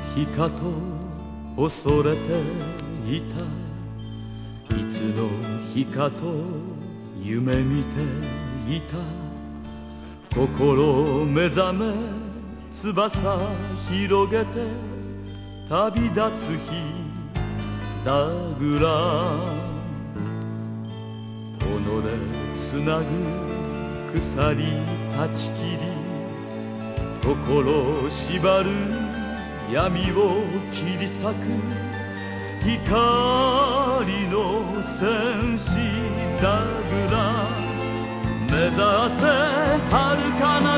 日かと恐れていた、いつの日かと夢見ていた。心目覚め翼広げて旅立つ日だぐら。己つなぐ鎖断ち切り、心縛る闇を切り裂く光の戦士だぐら。目指せ遥かな